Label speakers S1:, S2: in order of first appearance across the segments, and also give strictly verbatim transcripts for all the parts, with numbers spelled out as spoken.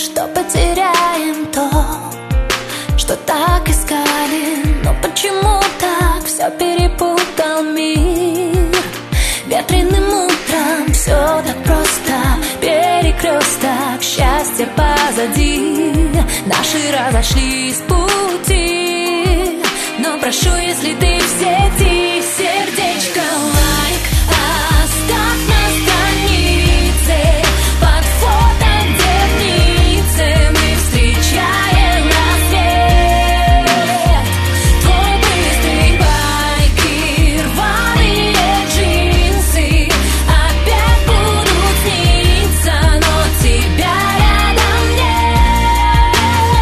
S1: что потеряем то, что так искали. Но почему так все перепутал мир? Ветреным утром все так просто, перекресток, счастье позади. Наши разошлись пути, но прошу, если ты в сети, сердечко лайк оставь на странице, под фото девницы мы встречаем рассвет. Твой быстрый байк и рваные джинсы опять будут сниться, но тебя рядом нет.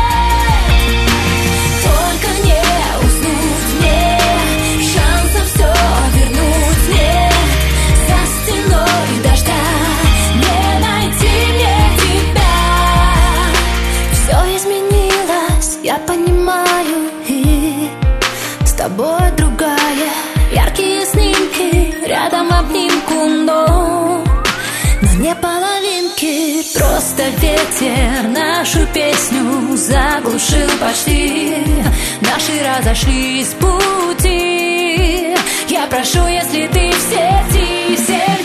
S1: Только не уснуть мне, шансов все вернуть нет. За стеной дождя не найти мне тебя. Все изменилось, я понимаю, и с тобой другая. Яркие снимки, рядом в обнимку, но на не половинки. Просто ветер нашу песню заглушил почти. Наши разошлись пути. Я прошу, если ты в сети, в сети.